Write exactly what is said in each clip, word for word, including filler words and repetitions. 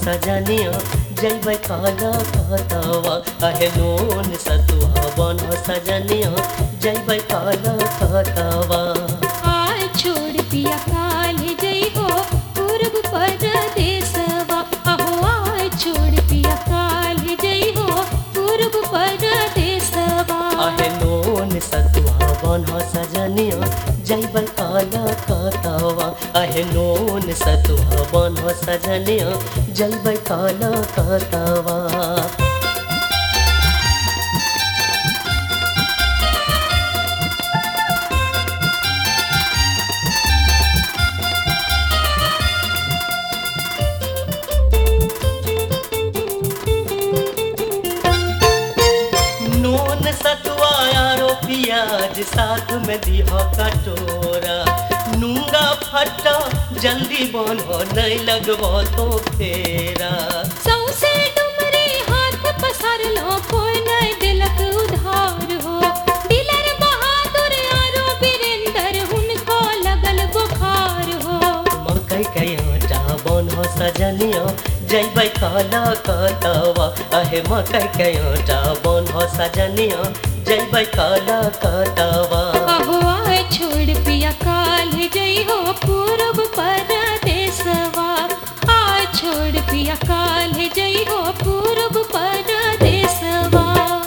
सजनिया जैबै काला कतवा अहे नून सतुआ बन सजनिया जैबै काला कतवा आय छोड़ पिया काले जई हो पूर्व परदेसवा अहो आय छोड़ पिया काले जई हो पूर्व परदेसवा अहे नून सतुआ बन सजनिया जैबै काला कतवा अहे नून सतुआ बन सजनिया जैबै काला कतवा सतुआ यारो प्याज साथ में दिहा कटोरा नूंगा फट्टा जल्दी बनो नहीं लगबो तो फेरा सौसे डुमरे हाथ पसार लो कोई नहीं दिलक उधार हो दिलर बहादुर यारो वीरेंद्र उनको लगल बुखार हो मकई के आटा बनो सजनिया जैबै काला कतवा अहे मकई के आटा बनो सजनिया जैबै काला कतवा अहो आय छोड़ पिया काले जई हो पूर्व परदेसवा आय छोड़ पिया काले जई हो पूर्व परदेसवा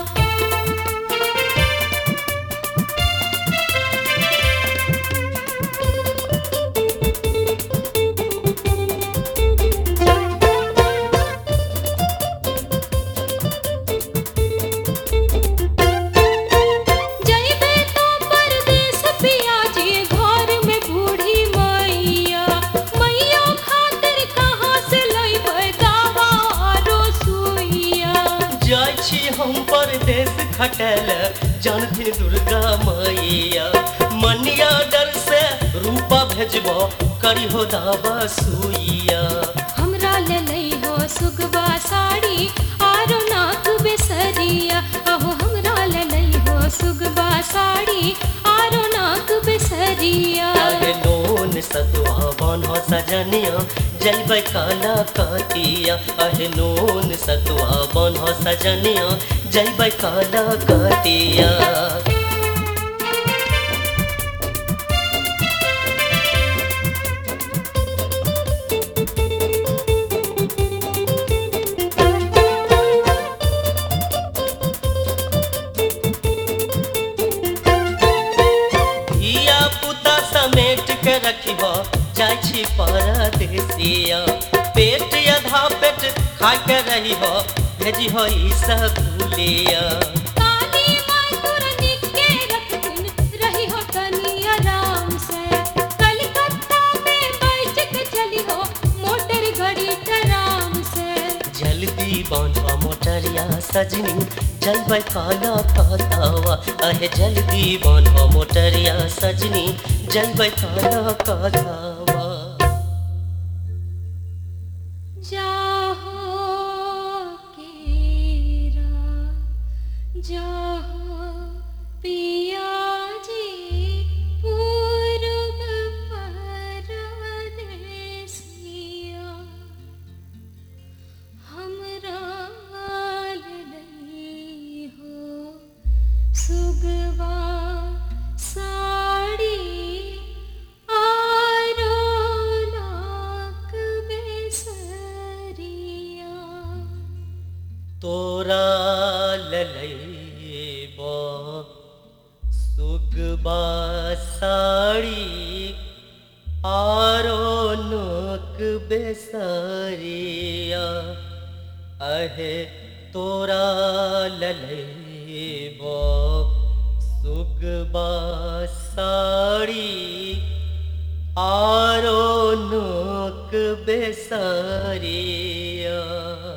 हम परदेश खटल जानथिन दुर्गा मैया मनिया डर से रूपा भेजबो करी हो दावा सुइया हमरा ले लई हो सुगवा साड़ी आरो नाक बेसरिया अहो हमरा ले लई हो सुगवा साड़ी आरो नाक बेसरिया अहे नून सतुआ बनो सजनिया जैबै काला कतिया अहे नून सतुआ बनो सजनिया जैबै काला कतिया धिया पुता समेट के रखिबो जाइ छी परदेसिया पेट आधा पेट खाइ के रही हो भेजी हो ई सकुलिया काली माई तोरा निके रखथिन रही हो तनी आराम से कलकत्ता में बैठ के चली हो मोटर गाड़ी आराम से जल्दी बांधवा मोटरिया सजनी जैबै काला कतवा अहे जल्दी बांधवा मोटरिया सजनी जैबै काला कतवा जाहो केरा जाहो पिया जी पूर्व परदेसिया हमरा लई हो सुगवा साड़ी आरो नाक बेसरिया तोरा ललैबो सुगबा साड़ी आरो नोक बेसरिया अहे तोरा ललैबो सुगबा साड़ी आरो नोक बेसरिया।